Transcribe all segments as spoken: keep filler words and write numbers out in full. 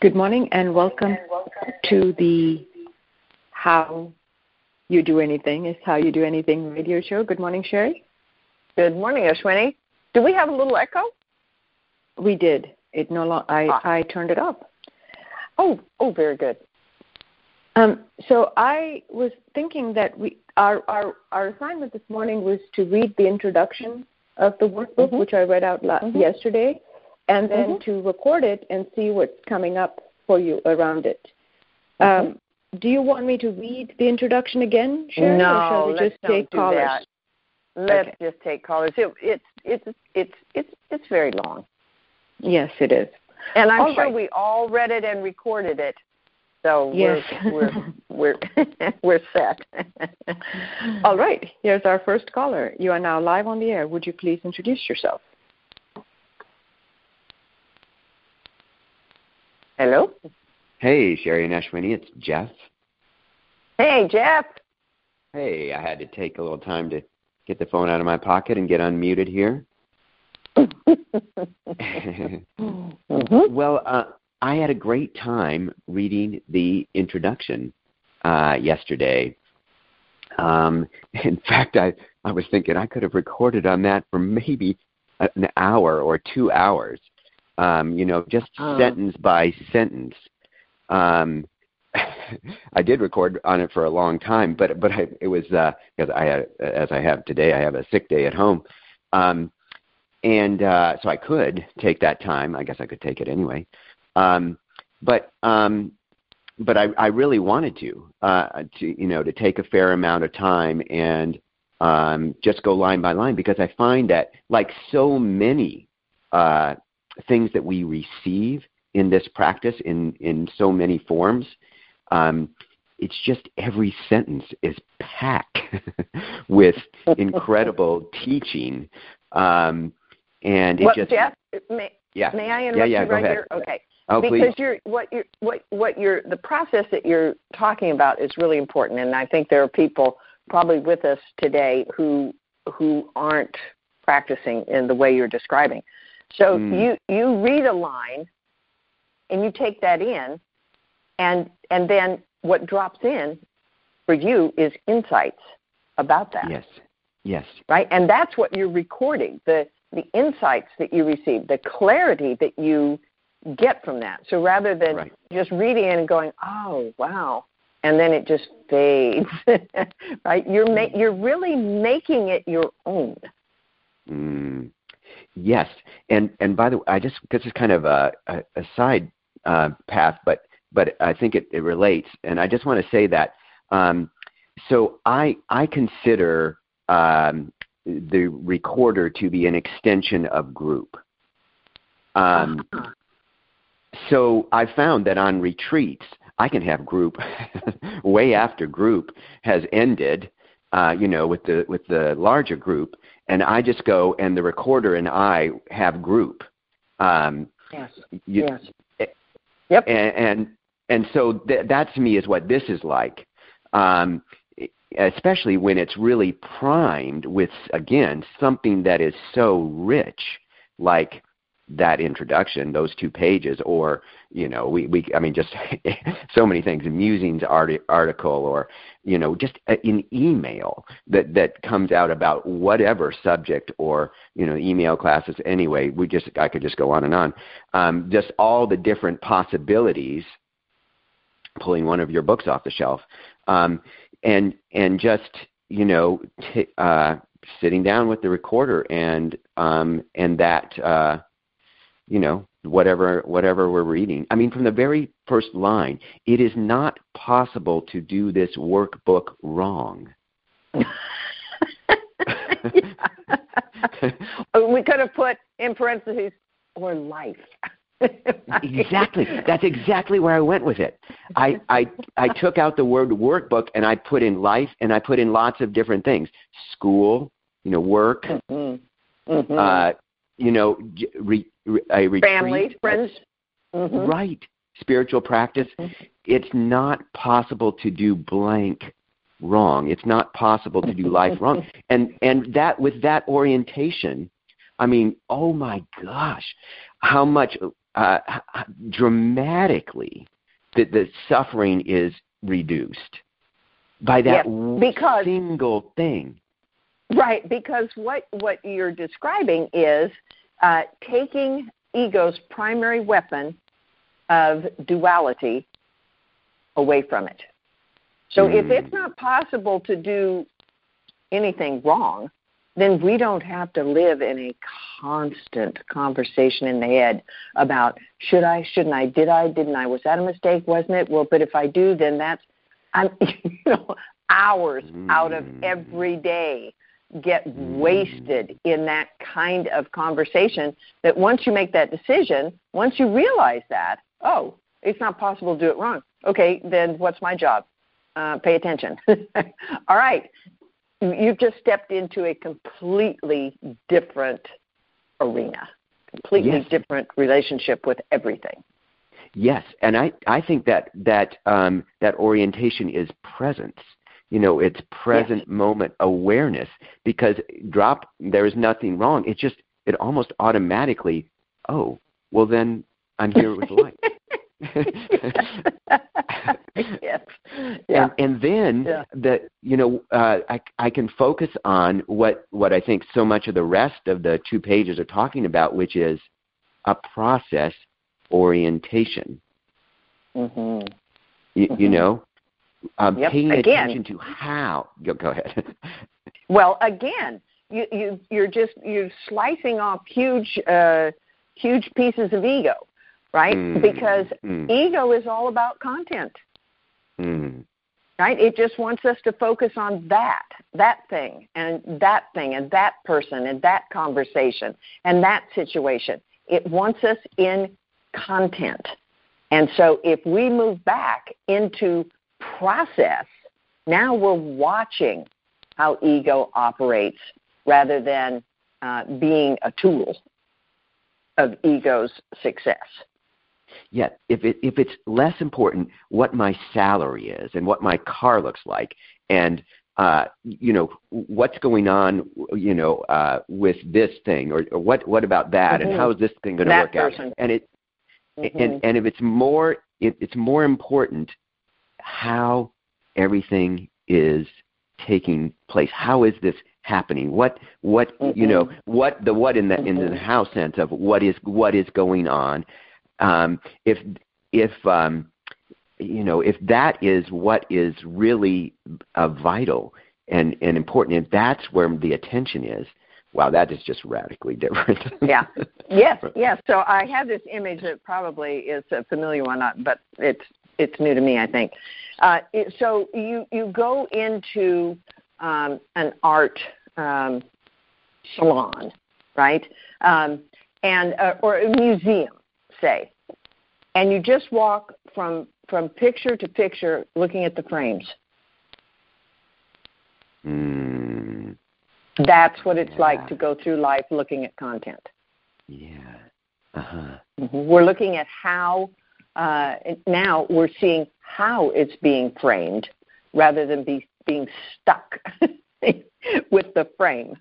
Good morning and welcome to the How You Do Anything is How You Do Anything radio show. Good morning, Sherry. Good morning, Ashwini. Do we have a little echo? We did. It no lo- I, ah. I turned it off. Oh, oh, very good. Um, so I was thinking that we our, our, our assignment this morning was to read the introduction of the workbook, mm-hmm. which I read out la- mm-hmm. yesterday, and then mm-hmm. to record it and see what's coming up for you around it. Mm-hmm. Um, do you want me to read the introduction again, Sherry, no, or shall we let's just take do callers? That. Let's okay. just take callers. It, it's it's it's it's it's very long. Yes, it is. And I'm all sure right. we all read it and recorded it. So yes. we're we're we're, we're set. All right. Here's our first caller. You are now live on the air. Would you please introduce yourself? Hello? Hey, Sherry and Ashwini, it's Jeff. Hey, Jeff. Hey, I had to take a little time to get the phone out of my pocket and get unmuted here. mm-hmm. Well, uh, I had a great time reading the introduction uh, yesterday. Um, in fact, I, I was thinking I could have recorded on that for maybe an hour or two hours. Um, you know, just uh. sentence by sentence. Um, I did record on it for a long time, but but I, it was uh, because I had, as I have today, I have a sick day at home, um, and uh, so I could take that time. I guess I could take it anyway, um, but um, but I, I really wanted to uh, to you know to take a fair amount of time and um, just go line by line, because I find that, like so many uh, things that we receive in this practice in, in so many forms, um, it's just every sentence is packed with incredible teaching. Um, and it well, just Jeff, may, yeah. may I interrupt yeah, yeah, you right ahead. here? Okay. Oh, because please. you're what you're what what you're the process that you're talking about is really important, and I think there are people probably with us today who who aren't practicing in the way you're describing. So mm. you you read a line and you take that in, and and then what drops in for you is insights about that. Yes, yes. Right? And that's what you're recording, the, the insights that you receive, the clarity that you get from that. So rather than right. just reading it and going, oh, wow, and then it just fades, right? You're, ma- you're really making it your own. Mm. Yes, and and by the way, I just this is kind of a, a, a side uh, path, but but I think it, it relates, and I just want to say that. Um, so I I consider um, the recorder to be an extension of group. Um, so I found that on retreats I can have group way after group has ended, uh, you know, with the with the larger group. And I just go, and the recorder and I have group. Um, yes. You, yes. Yep. And and, and so th- that to me is what this is like, um, especially when it's really primed with, again, something that is so rich, like that introduction, those two pages, or, you know, we, we I mean, just so many things, a musings art- article, or, you know, just an email that, that comes out about whatever subject, or, you know, email classes anyway. We just, I could just go on and on. Um, just all the different possibilities, pulling one of your books off the shelf, um, and, and just, you know, t- uh, sitting down with the recorder and, um, and that, uh, you know, whatever whatever we're reading. I mean, from the very first line, it is not possible to do this workbook wrong. We could have put in parentheses, or life. Exactly. That's exactly where I went with it. I, I, I took out the word workbook and I put in life, and I put in lots of different things. School, you know, work, mm-hmm. Mm-hmm. Uh, you know, re, re, a retreat. Family, friends. Mm-hmm. Right. Spiritual practice. Mm-hmm. It's not possible to do blank wrong. It's not possible to do life wrong. And and that with that orientation, I mean, oh my gosh, how much uh, dramatically the, the suffering is reduced by that yeah, because, single thing. Right, because what, what you're describing is uh, taking ego's primary weapon of duality away from it. So mm. if it's not possible to do anything wrong, then we don't have to live in a constant conversation in the head about should I, shouldn't I, did I, didn't I, was that a mistake, wasn't it? Well, but if I do, then that's, I'm, you know, hours mm. out of every day get mm. wasted in that kind of conversation that once you make that decision, once you realize that, oh, it's not possible to do it wrong. Okay, then what's my job? Uh, pay attention. All right. You've just stepped into a completely different arena, completely yes. different relationship with everything. Yes, and I, I think that that um, that orientation is presence. You know, it's present yes. moment awareness, because drop, there is nothing wrong. It just, it almost automatically, oh, well then I'm here with light. yes. Yeah. And, and then yeah. the you know uh, I I can focus on what what I think so much of the rest of the two pages are talking about, which is a process orientation. Mm-hmm. You, mm-hmm. you know, um, yep. paying again. attention to how. Go, go ahead. Well, again, you you you're just you're slicing off huge uh, huge pieces of ego. Right? Mm, because mm. ego is all about content. Mm. Right? It just wants us to focus on that, that thing, and that thing, and that person, and that conversation, and that situation. It wants us in content. And so if we move back into process, now we're watching how ego operates rather than uh, being a tool of ego's success. Yeah, if it if it's less important what my salary is and what my car looks like, and uh, you know what's going on, you know, uh, with this thing, or, or what what about that, mm-hmm. and how is this thing going to work person. out? And it mm-hmm. and and if it's more it, it's more important how everything is taking place. How is this happening? What what mm-hmm. you know what the what in the mm-hmm. in the how sense of what is what is going on. Um, if if um, you know if that is what is really uh, vital and, and important, and that's where the attention is, wow, that is just radically different. yeah. Yes. Yes. So I have this image that probably is a familiar one, but it's it's new to me, I think. Uh, it, so you you go into um, an art um, salon, right? Um, and uh, or a museum, say. And you just walk from from picture to picture looking at the frames. Mm. That's what it's yeah. like to go through life looking at content. Yeah. Uh-huh. Mm-hmm. We're looking at how, uh, now we're seeing how it's being framed rather than be, being stuck with the frame.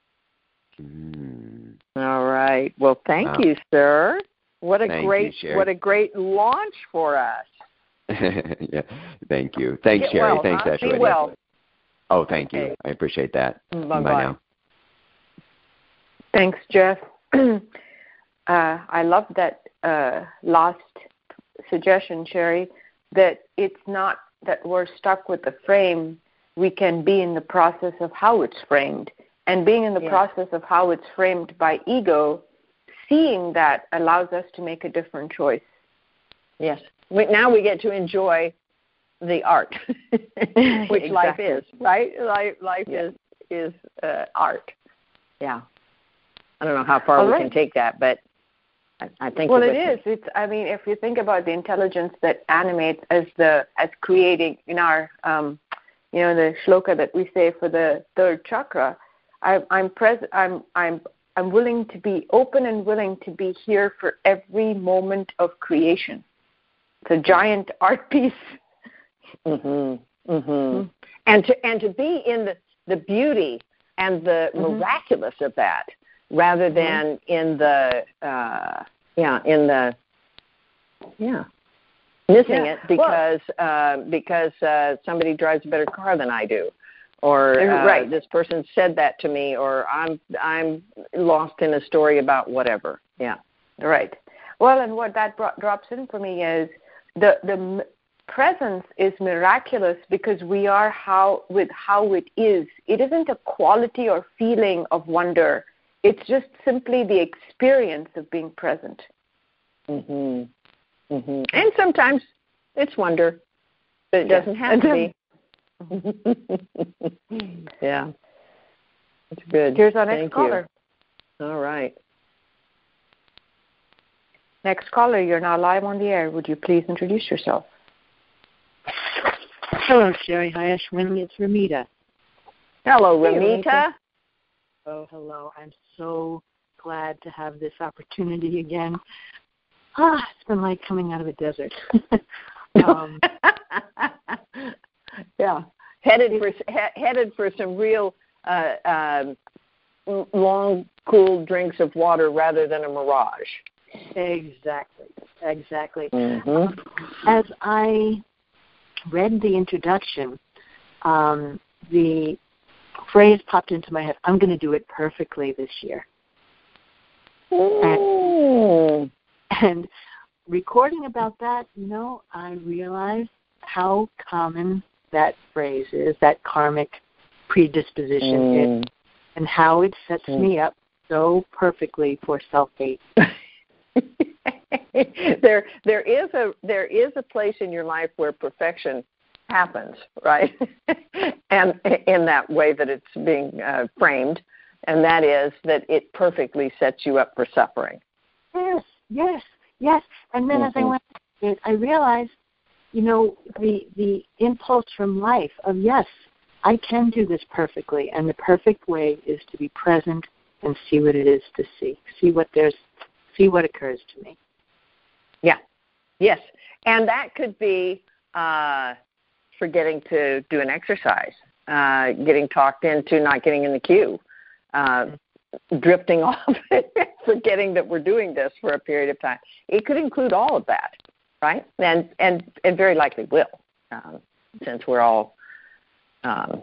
Mm. All right. Well, thank wow. you, sir. What a thank great you, what a great launch for us. yeah, thank you. Thanks, Get Sherry. well, Thanks, huh? Ashley. Be well. Oh, thank okay. you. I appreciate that. Bye-bye. Bye now. Thanks, Jeff. uh, I love that uh, last suggestion, Sherry, that it's not that we're stuck with the frame. We can be in the process of how it's framed. And being in the yeah. process of how it's framed by ego, seeing that allows us to make a different choice. Yes. We, now we get to enjoy the art, which exactly. life is, right? Life, life yeah. is is uh, art. Yeah. I don't know how far All we right. can take that, but I, I think. Well, it is. Me. It's. I mean, if you think about the intelligence that animates as the as creating in our, um, you know, the shloka that we say for the third chakra, I, I'm present. I'm. I'm. I'm willing to be open and willing to be here for every moment of creation. It's a giant art piece. Mm-hmm. Mm-hmm. Mm-hmm. And to and to be in the, the beauty and the mm-hmm. miraculous of that, rather than mm-hmm. in the uh, yeah in the Yeah. Missing Yeah. it because well, uh, because uh, somebody drives a better car than I do, or uh, right. this person said that to me, or I'm I'm lost in a story about whatever. Yeah. Right. Well, and what that brought, drops in for me is the the m- presence is miraculous because we are how with how it is. It isn't a quality or feeling of wonder. It's just simply the experience of being present. Mhm. Mhm. And sometimes it's wonder, but it Yeah. doesn't have to be. Yeah. That's good. Here's our next Thank caller. You. All right. Next caller, you're now live on the air. Would you please introduce yourself? Hello, Sherry. Hi, Ashwini. It's Ramita. Hello, Hey, Ramita. Ramita. Oh, hello. I'm so glad to have this opportunity again. Ah, it's been like coming out of a desert. um, yeah, headed for he, headed for some real uh, um, long, cool drinks of water rather than a mirage. Exactly, exactly. Mm-hmm. As I read the introduction, um, the phrase popped into my head, I'm going to do it perfectly this year. And, and recording about that, you know, I realized how common that phrase is, that karmic predisposition mm. is, and how it sets mm. me up so perfectly for self-hate. there, there is a there is a place in your life where perfection happens, right? And in that way that it's being uh, framed, and that is that it perfectly sets you up for suffering. Yes, yes, yes. And then mm-hmm. as I went through it, I realized, you know, the the impulse from life of, yes, I can do this perfectly, and the perfect way is to be present and see what it is to see, see what there's, see what occurs to me. Yeah, yes, and that could be uh, forgetting to do an exercise, uh, getting talked into not getting in the queue, uh, drifting off, forgetting that we're doing this for a period of time. It could include all of that, right? And and and very likely will, um, since we're all um,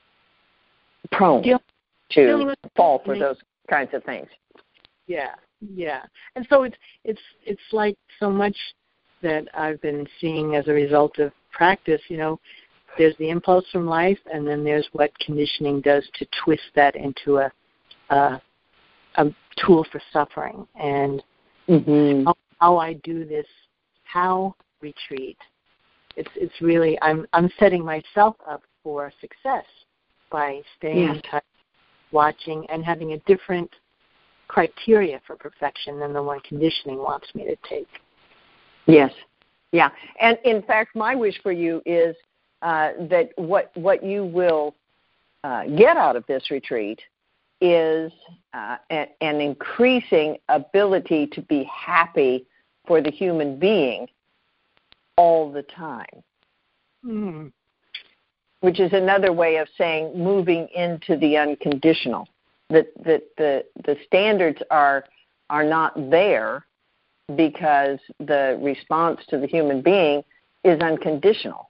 prone Deal, to fall for those kinds of things. Yeah, yeah. And so it's it's it's like so much that I've been seeing as a result of practice. You know, there's the impulse from life, and then there's what conditioning does to twist that into a a, a tool for suffering. And mm-hmm. how, how I do this, how retreat. It's it's really I'm I'm setting myself up for success by staying yes. in touch, watching, and having a different criteria for perfection than the one conditioning wants me to take. Yes, yeah, and in fact, my wish for you is uh, that what what you will uh, get out of this retreat is uh, a, an increasing ability to be happy for the human being all the time, mm. which is another way of saying moving into the unconditional. That that the the standards are are not there because the response to the human being is unconditional.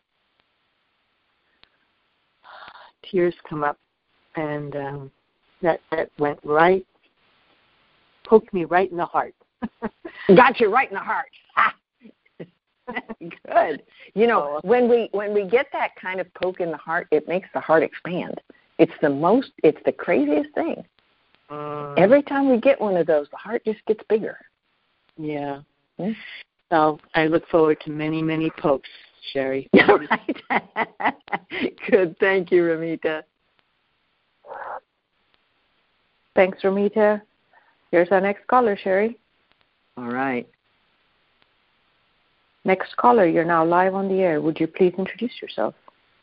Tears come up, and um, that that went right, poked me right in the heart. Got you right in the heart. Ha! Good. You know, when we when we get that kind of poke in the heart, it makes the heart expand. It's the most. It's the craziest thing. Uh, Every time we get one of those, the heart just gets bigger. Yeah. Hmm? So I look forward to many, many pokes, Sherry. Right. Good. Thank you, Ramita. Thanks, Ramita. Here's our next caller, Sherry. All right. Next caller, you're now live on the air. Would you please introduce yourself?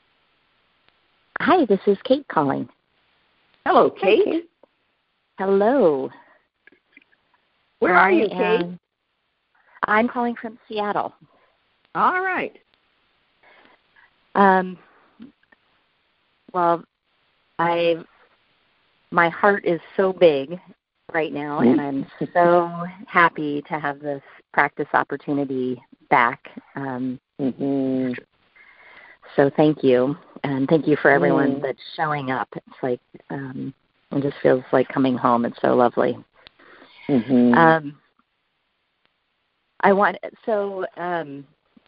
Hi, this is Kate calling. Hello, Kate. Hi, Kate. Hello. Where I are you, Kate? Am, I'm calling from Seattle. All right. Um, well, I my heart is so big, right now, and I'm so happy to have this practice opportunity back. Um, mm-hmm. So thank you, and thank you for everyone mm. that's showing up. It's like um, it just feels like coming home. It's so lovely. Mm-hmm. Um, I want so. Um,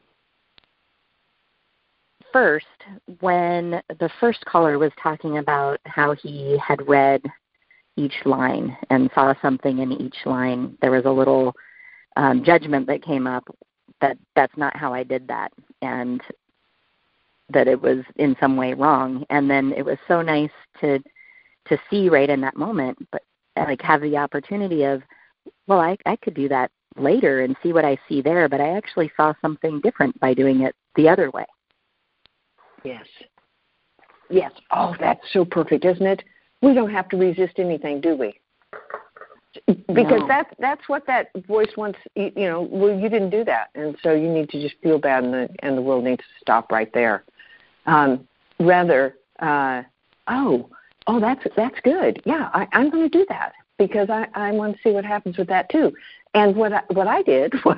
First, when the first caller was talking about how he had read each line and saw something in each line, there was a little um, judgment that came up that that's not how I did that, and that it was in some way wrong. And then it was so nice to to see right in that moment, but like have the opportunity of, well, I, I could do that later and see what I see there, but I actually saw something different by doing it the other way. Yes. Yes. Oh, that's so perfect, isn't it? We don't have to resist anything, do we? Because no. that's that's what that voice wants. You know, well, you didn't do that, and so you need to just feel bad, and the and the world needs to stop right there. Um, rather, uh, oh, oh, that's that's good. Yeah, I, I'm going to do that because I, I want to see what happens with that too. And what I, what I did was,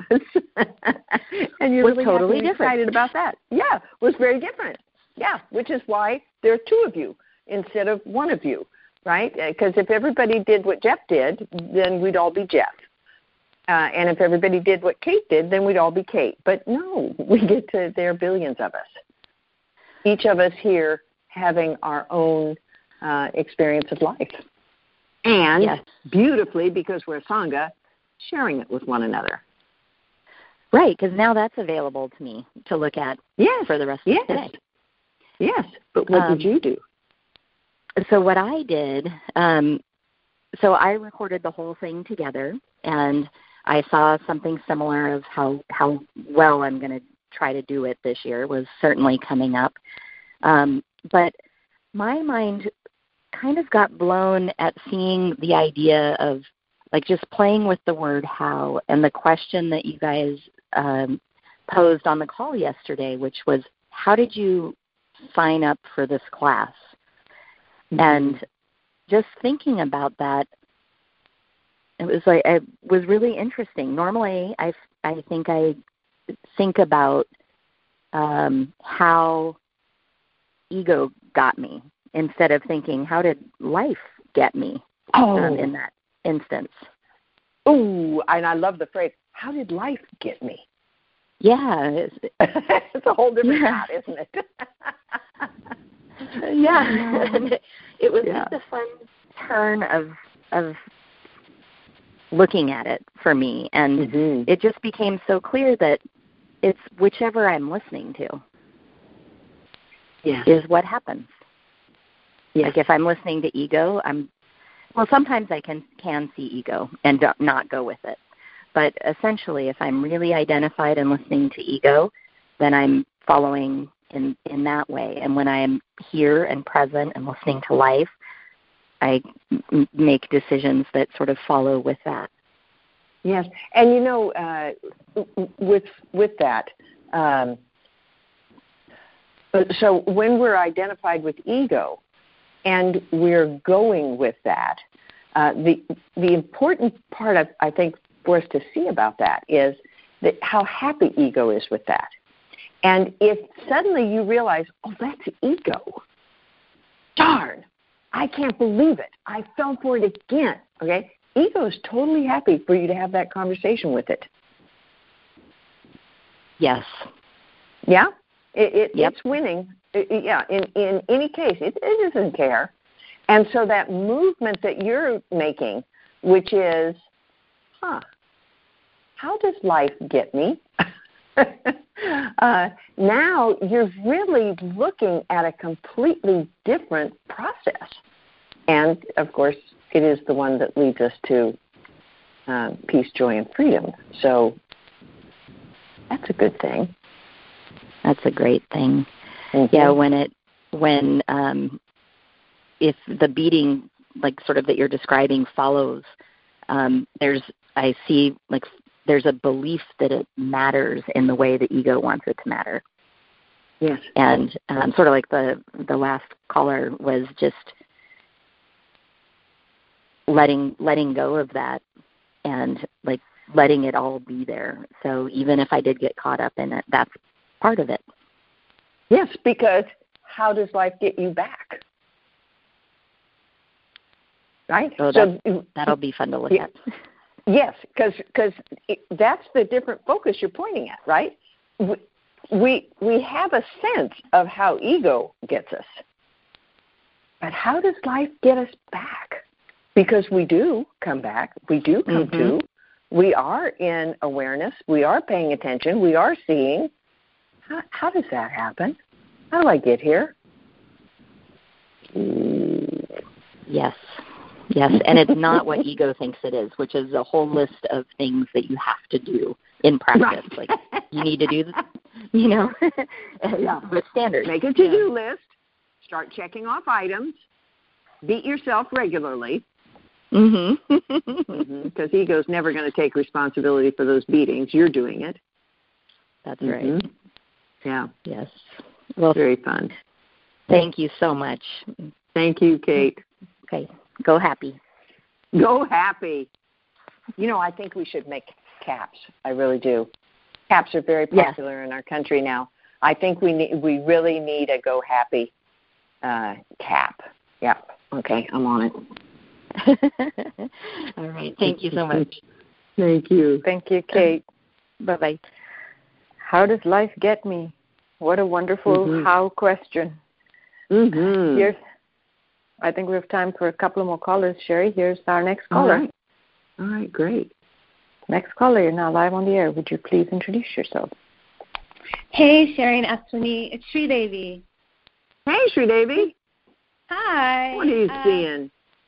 and you're was really totally happy and different. excited about that. Yeah, was very different. Yeah, which is why there are two of you instead of one of you, right? Because if everybody did what Jeff did, then we'd all be Jeff. Uh, and if everybody did what Kate did, then we'd all be Kate. But no, we get to, there are billions of us. Each of us here having our own uh, experience of life. And yes. beautifully, because we're a Sangha, sharing it with one another. Right, because now that's available to me to look at yes. for the rest yes. of the day. Yes, but what um, did you do? So what I did, um, so I recorded the whole thing together, and I saw something similar of how, how well I'm going to try to do it this year was certainly coming up. Um, but my mind kind of got blown at seeing the idea of like just playing with the word how, and the question that you guys um, posed on the call yesterday, which was, how did you sign up for this class? Mm-hmm. And just thinking about that, it was like, it was really interesting. Normally, I, I think I think about um, how ego got me instead of thinking, how did life get me oh. um, in that instance. Oh, and I love the phrase, how did life get me? Yeah. It's, it's a whole different yeah. thought, isn't it? yeah. It was yeah. just a fun turn of of looking at it for me. And mm-hmm. it just became so clear that it's whichever I'm listening to yes. is what happens. Yes. Like if I'm listening to ego, I'm well, sometimes I can, can see ego and do, not go with it. But essentially, if I'm really identified and listening to ego, then I'm following in, in that way. And when I'm here and present and listening to life, I m- make decisions that sort of follow with that. Yes. And, you know, uh, with with that, um, so when we're identified with ego, and we're going with that. Uh, the the important part, of, I think, for us to see about that is that how happy ego is with that. And if suddenly you realize, oh, that's ego, darn, I can't believe it. I fell for it again, okay? Ego is totally happy for you to have that conversation with it. Yes. Yeah? It, it, yep. It's winning. It, yeah, in, in any case, it, it doesn't care. And so that movement that you're making, which is, huh, how does life get me? uh, now you're really looking at a completely different process. And, of course, it is the one that leads us to um, peace, joy, and freedom. So that's a good thing. That's a great thing. Mm-hmm. Yeah, when it when um, if the beating, like sort of that you're describing, follows, um, there's I see like there's a belief that it matters in the way the ego wants it to matter. Yes, and um, sort of like the the last caller was just letting letting go of that and like letting it all be there. So even if I did get caught up in it, that's part of it. Yes, because how does life get you back? Right? So, so that, that'll be fun to look yeah, at. Yes, because because that's the different focus you're pointing at, right? We, we we have a sense of how ego gets us. But how does life get us back? Because we do come back. We do come mm-hmm. to. We are in awareness. We are paying attention. We are seeing. How, how does that happen? How do I get here? Yes. Yes, and it's not what ego thinks it is, which is a whole list of things that you have to do in practice. Right. Like you need to do, you know, yeah. with standards. Make a to-do yeah. list. Start checking off items. Beat yourself regularly. Mm-hmm. Because mm-hmm. ego's never going to take responsibility for those beatings. You're doing it. That's mm-hmm. right. Yeah. Yes. Well, very fun. Thank you so much. Thank you, Kate. Okay. Go happy. Go happy. You know, I think we should make caps. I really do. Caps are very popular yes. in our country now. I think we need, we really need a go happy uh, cap. Yep. Okay, I'm on it. All right. Thank you so much. Thank you. Thank you, Kate. Bye-bye. How does life get me? What a wonderful mm-hmm. how question. Mm-hmm. Here's, I think we have time for a couple more callers. Sherry, here's our next caller. All right, All right great. Next caller, you're now live on the air. Would you please introduce yourself? Hey, Sherry and Aswini. It's Sridevi. Hey, Sridevi. Hi. What are you uh, seeing?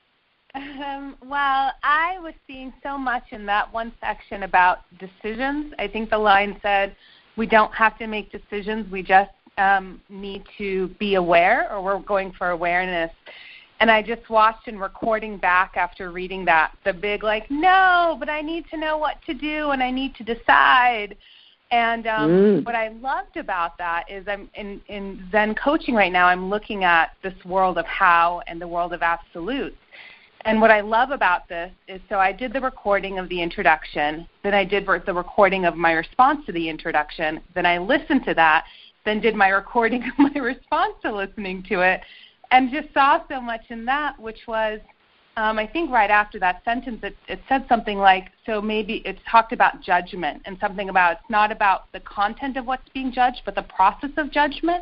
Um, well, I was seeing so much in that one section about decisions. I think the line said, we don't have to make decisions. We just um, need to be aware, or we're going for awareness. And I just watched in recording back after reading that, the big like, no, but I need to know what to do and I need to decide. And um, mm. what I loved about that is I'm in, in Zen coaching right now, I'm looking at this world of how and the world of absolutes. And what I love about this is, so I did the recording of the introduction, then I did the recording of my response to the introduction, then I listened to that, then did my recording of my response to listening to it, and just saw so much in that, which was, um, I think right after that sentence, it, it said something like, so maybe it talked about judgment and something about it's not about the content of what's being judged, but the process of judgment.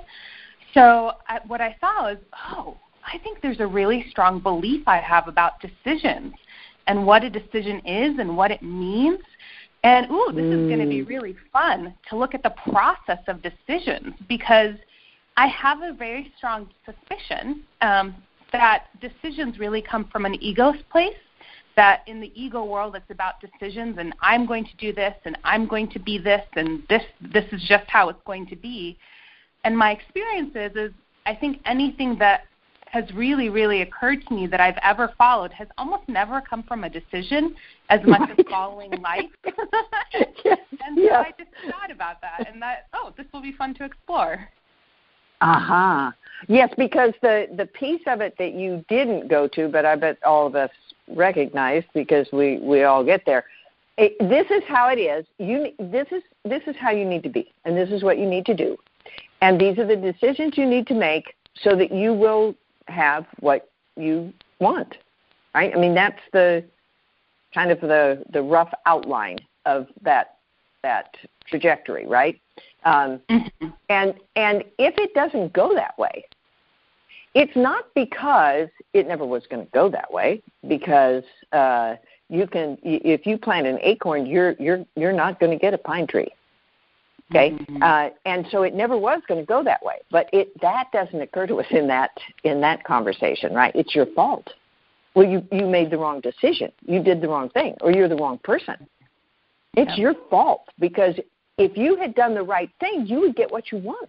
So I, what I saw is, oh, I think there's a really strong belief I have about decisions and what a decision is and what it means. And, ooh, this mm. is going to be really fun to look at the process of decisions, because I have a very strong suspicion um, that decisions really come from an ego place, that in the ego world it's about decisions and I'm going to do this and I'm going to be this and this this is just how it's going to be. And my experience is, is I think anything that has really, really occurred to me that I've ever followed has almost never come from a decision as much right. as following life. yes. And so yes. I just thought about that and that, oh, this will be fun to explore. Aha. Uh-huh. Yes, because the, the piece of it that you didn't go to, but I bet all of us recognize because we, we all get there, it, this is how it is. You, this is this is how you need to be, and this is what you need to do. And these are the decisions you need to make so that you will have what you want, right? I mean, that's the kind of the, the rough outline of that that trajectory, right? Um, mm-hmm. And and if it doesn't go that way, it's not because it never was going to go that way. Because uh, you can, if you plant an acorn, you're you're you're not going to get a pine tree. Okay, mm-hmm. uh, and so it never was going to go that way. But it that doesn't occur to us in that in that conversation, right? It's your fault. Well, you you made the wrong decision. You did the wrong thing, or you're the wrong person. It's yeah. your fault, because if you had done the right thing, you would get what you want.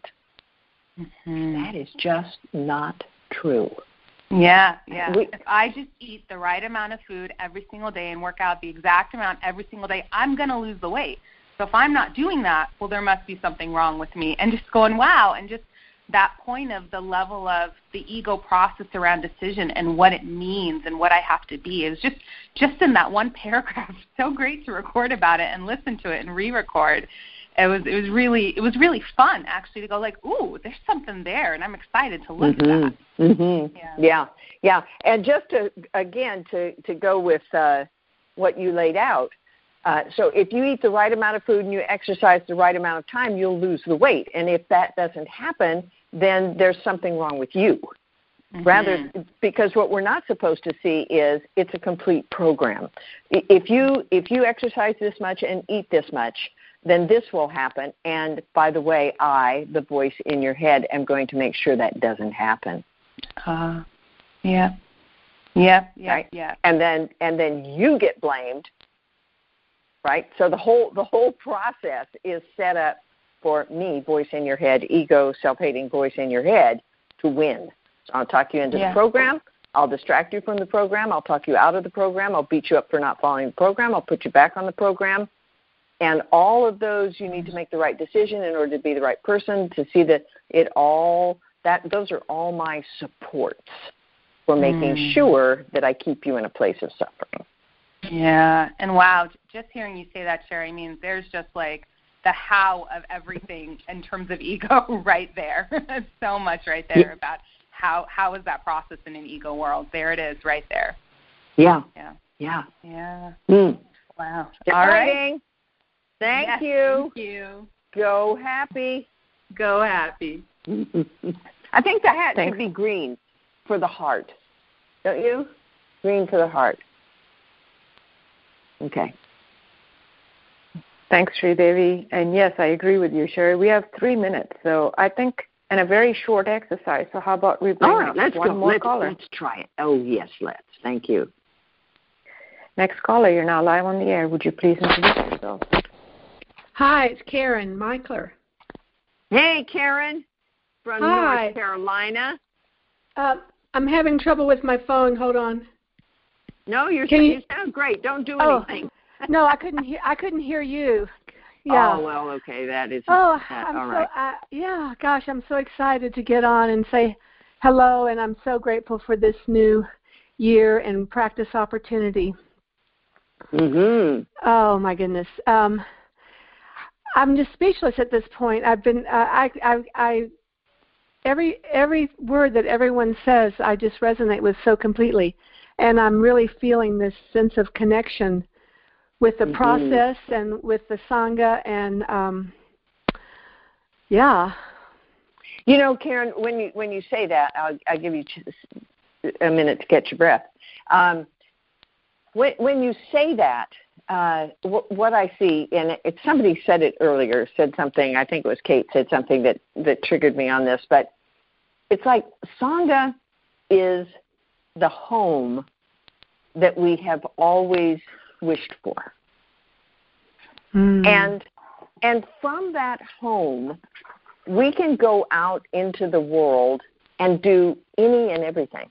Mm-hmm. That is just not true. Yeah, yeah. We, if I just eat the right amount of food every single day and work out the exact amount every single day, I'm going to lose the weight. So if I'm not doing that, well, there must be something wrong with me. And just going, wow, and just that point of the level of the ego process around decision and what it means and what I have to be. It was just, just in that one paragraph, so great to record about it and listen to it and re-record. It was it was really it was really fun actually to go like, ooh, there's something there, and I'm excited to look mm-hmm. at that. Mm-hmm. Yeah. yeah, yeah, and just to again to to go with uh, what you laid out. Uh, so if you eat the right amount of food and you exercise the right amount of time, you'll lose the weight. And if that doesn't happen, then there's something wrong with you. Mm-hmm. Rather, because what we're not supposed to see is it's a complete program. If you if you exercise this much and eat this much, then this will happen. And by the way, I, the voice in your head, am going to make sure that doesn't happen. Uh, yeah, yeah, yeah, right? yeah. And then and then you get blamed. Right, so the whole the whole process is set up for me, voice in your head, ego, self-hating voice in your head, to win. So I'll talk you into yeah. the program. I'll distract you from the program. I'll talk you out of the program. I'll beat you up for not following the program. I'll put you back on the program. And all of those, you need to make the right decision in order to be the right person. To see that it all that those are all my supports for making mm. sure that I keep you in a place of suffering. Yeah, and wow, just hearing you say that, Sherry, I mean, there's just like the how of everything in terms of ego right there. There's so much right there yeah. about how how is that process in an ego world. There it is right there. Yeah. Yeah. Yeah. Yeah. Mm. Wow. All right. Thank yes, you. Thank you. Go happy. Go happy. I think the hat Thanks. should be green for the heart. Don't you? Green for the heart. Okay. Thanks, Sridevi. And yes, I agree with you, Sherry. We have three minutes, so I think, and a very short exercise. So how about we bring All right, up let's one go. more let's, caller? Let's try it. Oh, yes, let's. Thank you. Next caller, you're now live on the air. Would you please introduce yourself? Hi, it's Karen Michler. Hey, Karen from Hi. North Carolina. Uh, I'm having trouble with my phone. Hold on. No, you're Can you, you sound great. Don't do oh, anything. No, I couldn't hear. I couldn't hear you. Yeah. Oh well, okay, that is. Oh, that, I'm all so. right. Uh, yeah, gosh, I'm so excited to get on and say hello, and I'm so grateful for this new year and practice opportunity. Mhm. Oh my goodness. Um, I'm just speechless at this point. I've been. Uh, I. I. I. Every every word that everyone says, I just resonate with so completely. And I'm really feeling this sense of connection with the mm-hmm. process and with the Sangha. And, um, yeah. You know, Karen, when you when you say that, I'll, I'll give you a minute to catch your breath. Um, when, when you say that, uh, w- what I see, and it, it, somebody said it earlier, said something, I think it was Kate, said something that, that triggered me on this, but it's like Sangha is the home that we have always wished for. Mm. And and from that home, we can go out into the world and do any and everything.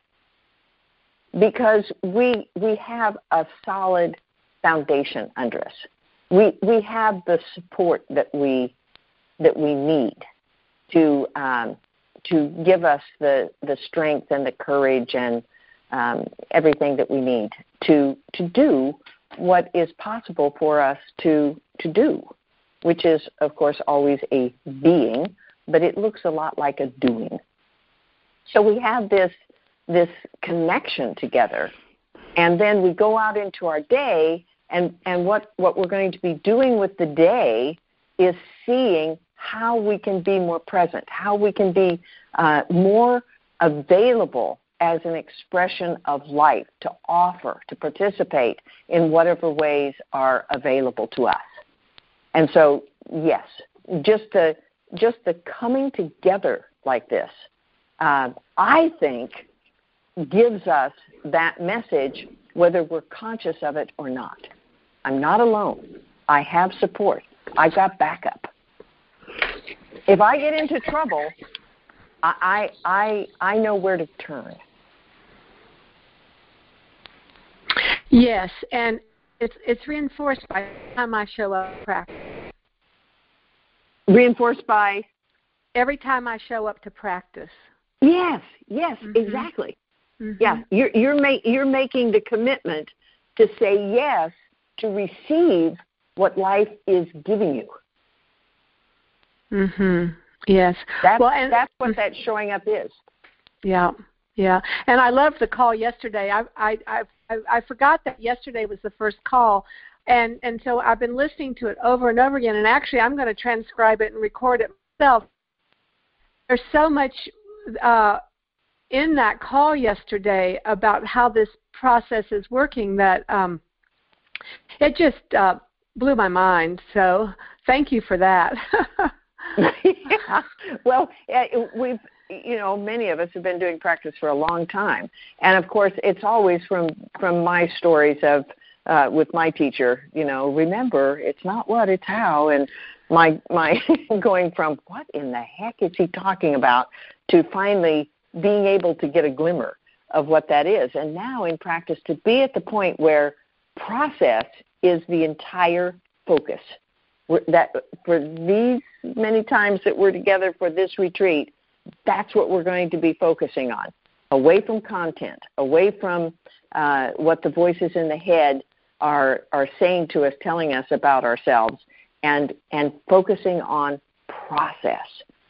Because we we have a solid foundation under us. We we have the support that we that we need to um, to give us the, the strength and the courage and um, everything that we need to to do what is possible for us to to do, which is, of course, always a being, but it looks a lot like a doing. So we have this this connection together, and then we go out into our day, and, and what, what we're going to be doing with the day is seeing how we can be more present, how we can be uh, more available as an expression of life, to offer, to participate in whatever ways are available to us. And so, yes, just the, just the coming together like this, uh, I think, gives us that message whether we're conscious of it or not. I'm not alone. I have support. I got backup. If I get into trouble, I I I know where to turn. Yes, and it's it's reinforced by the time I show up at practice. Reinforced by? every time I show up to practice. Yes, yes, mm-hmm. exactly. Mm-hmm. Yeah, you're you're, ma- you're making the commitment to say yes to receive what life is giving you. Mhm. Yes. That's, well, and that's what that showing up is. Yeah. Yeah. And I loved the call yesterday. I I I I forgot that yesterday was the first call, and and so I've been listening to it over and over again. And actually, I'm going to transcribe it and record it myself. There's so much uh, in that call yesterday about how this process is working that um, it just uh, blew my mind. So thank you for that. Yeah. Well, we've, you know, many of us have been doing practice for a long time. And, of course, it's always from, from my stories of, uh, with my teacher, you know, remember, it's not what, it's how. And my, my going from what in the heck is he talking about to finally being able to get a glimmer of what that is. And now in practice to be at the point where process is the entire focus. We're, that for these many times that we're together for this retreat, that's what we're going to be focusing on, away from content, away from uh, what the voices in the head are are saying to us, telling us about ourselves, and and focusing on process.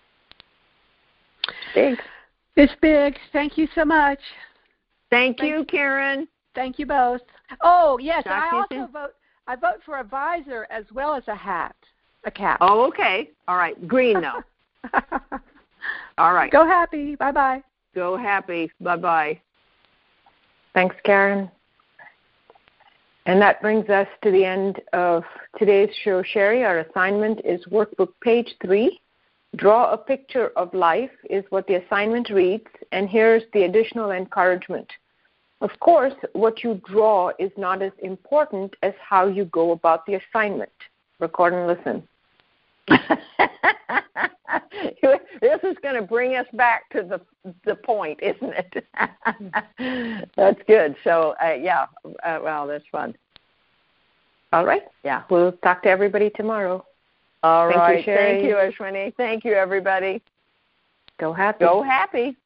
Big. It's big. Thank you so much. Thank, Thank you, Karen. Thank you both. Oh, yes, Talk I to you also soon. vote. I vote for a visor as well as a hat, a cap. Oh, okay. All right. Green, though. All right. Go happy. Bye-bye. Go happy. Bye-bye. Thanks, Karen. And that brings us to the end of today's show, Sherry. Our assignment is workbook page three. Draw a picture of life is what the assignment reads, and here's the additional encouragement. Of course, what you draw is not as important as how you go about the assignment. Record and listen. This is going to bring us back to the the point, isn't it? That's good. So, uh, yeah, uh, well, that's fun. All right. Yeah. We'll talk to everybody tomorrow. All Thank right. you, Sherry. Thank you, Ashwini. Thank you, everybody. Go happy. Go happy.